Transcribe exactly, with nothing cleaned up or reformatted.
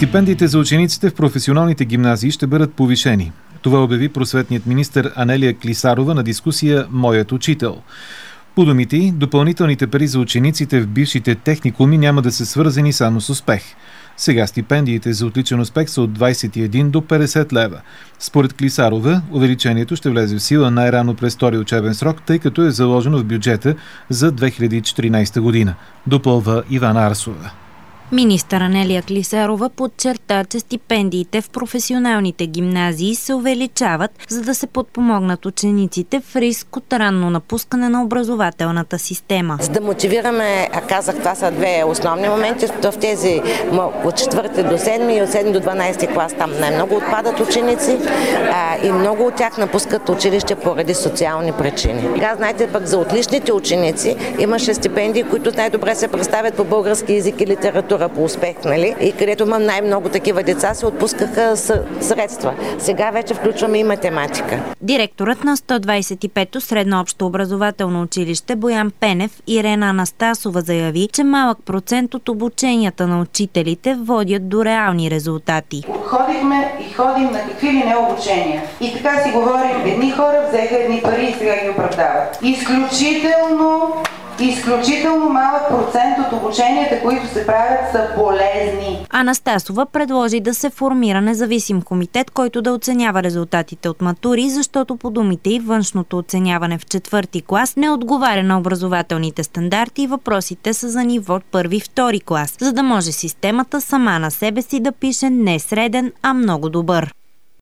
Стипендиите за учениците в професионалните гимназии ще бъдат повишени. Това обяви просветният министър Анелия Клисарова на дискусия «Моят учител». По думите й, допълнителните пари за учениците в бившите техникуми няма да са свързани само с успех. Сега стипендиите за отличен успех са от двадесет и един до петдесет лева. Според Клисарова, увеличението ще влезе в сила най-рано през втори учебен срок, тъй като е заложено в бюджета за две хиляди и четиринадесета година. Допълва Ивана Арсова. Министър Анелия Клисарова подчерта, че стипендиите в професионалните гимназии се увеличават, за да се подпомогнат учениците в риск от ранно напускане на образователната система. За да мотивираме, казах, това са две основни моменти. В тези от четвърти до седми и от седми до дванадесети клас там най-много отпадат ученици а, и много от тях напускат училище поради социални причини. Сега, знаете, пък за отличните ученици имаше стипендии, които най-добре се представят по български език и литература по успех, нали? И където има най-много такива деца, се отпускаха средства. Сега вече включваме и математика. Директорът на сто двадесет и пето средно общо образователно училище Боян Пенев Ирена Анастасова заяви, че малък процент от обученията на учителите водят до реални резултати. Ходихме и ходим на какви ли не обучения. И така си говорим, едни хора взеха едни пари и сега ги оправдават. Изключително Изключително малък процент от обученията, които се правят, са полезни. Анастасова предложи да се формира независим комитет, който да оценява резултатите от матури, защото по думите и външното оценяване в четвърти клас не отговаря на образователните стандарти и въпросите са за ниво първи-втори клас, за да може системата сама на себе си да пише не среден, а много добър.